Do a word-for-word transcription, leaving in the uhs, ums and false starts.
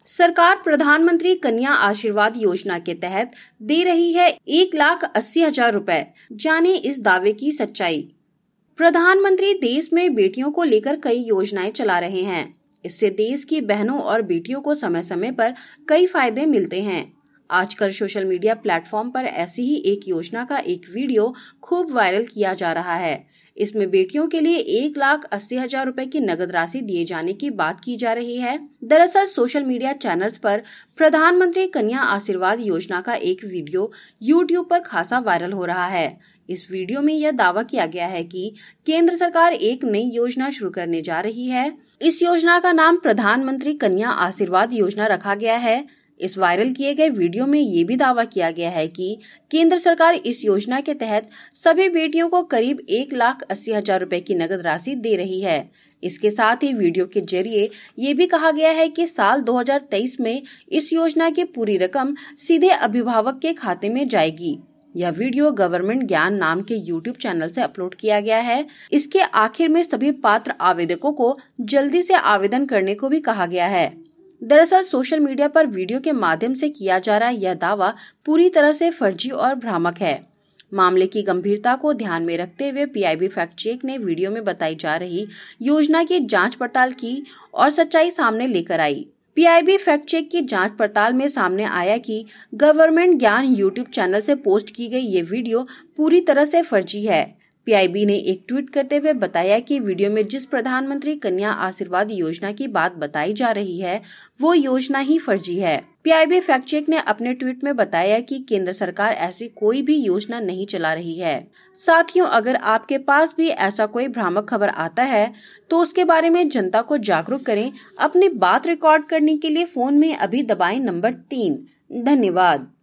सरकार प्रधानमंत्री कन्या आशीर्वाद योजना के तहत दे रही है एक लाख अस्सी हजार रुपए। जाने इस दावे की सच्चाई। प्रधानमंत्री देश में बेटियों को लेकर कई योजनाएं चला रहे हैं। इससे देश की बहनों और बेटियों को समय समय पर कई फायदे मिलते हैं। आजकल सोशल मीडिया प्लेटफॉर्म पर ऐसी ही एक योजना का एक वीडियो खूब वायरल किया जा रहा है। इसमें बेटियों के लिए एक लाख अस्सी हजार रुपए की नगद राशि दिए जाने की बात की जा रही है। दरअसल सोशल मीडिया चैनल्स पर प्रधानमंत्री कन्या आशीर्वाद योजना का एक वीडियो यूट्यूब पर खासा वायरल हो रहा है। इस वीडियो में यह दावा किया गया है कि केंद्र सरकार एक नई योजना शुरू करने जा रही है। इस योजना का नाम प्रधानमंत्री कन्या आशीर्वाद योजना रखा गया है। इस वायरल किए गए वीडियो में ये भी दावा किया गया है कि केंद्र सरकार इस योजना के तहत सभी बेटियों को करीब एक लाख अस्सी हजार रुपए की नगद राशि दे रही है। इसके साथ ही वीडियो के जरिए ये भी कहा गया है कि साल दो हजार तेईस में इस योजना की पूरी रकम सीधे अभिभावक के खाते में जाएगी। यह वीडियो गवर्नमेंट ज्ञान नाम के यूट्यूब चैनल से अपलोड किया गया है। इसके आखिर में सभी पात्र आवेदकों को जल्दी से आवेदन करने को भी कहा गया है। दरअसल सोशल मीडिया पर वीडियो के माध्यम से किया जा रहा यह दावा पूरी तरह से फर्जी और भ्रामक है। मामले की गंभीरता को ध्यान में रखते हुए पीआईबी फैक्ट चेक ने वीडियो में बताई जा रही योजना की जांच पड़ताल की और सच्चाई सामने लेकर आई। पीआईबी फैक्ट चेक की जांच पड़ताल में सामने आया कि गवर्नमेंट ज्ञान यूट्यूब चैनल से पोस्ट की गई ये वीडियो पूरी तरह से फर्जी है। पीआईबी ने एक ट्वीट करते हुए बताया कि वीडियो में जिस प्रधानमंत्री कन्या आशीर्वाद योजना की बात बताई जा रही है वो योजना ही फर्जी है। पीआईबी फैक्ट चेक ने अपने ट्वीट में बताया कि केंद्र सरकार ऐसी कोई भी योजना नहीं चला रही है। साथियों, अगर आपके पास भी ऐसा कोई भ्रामक खबर आता है तो उसके बारे में जनता को जागरूक करें। अपनी बात रिकॉर्ड करने के लिए फोन में अभी दबाएं नंबर तीन। धन्यवाद।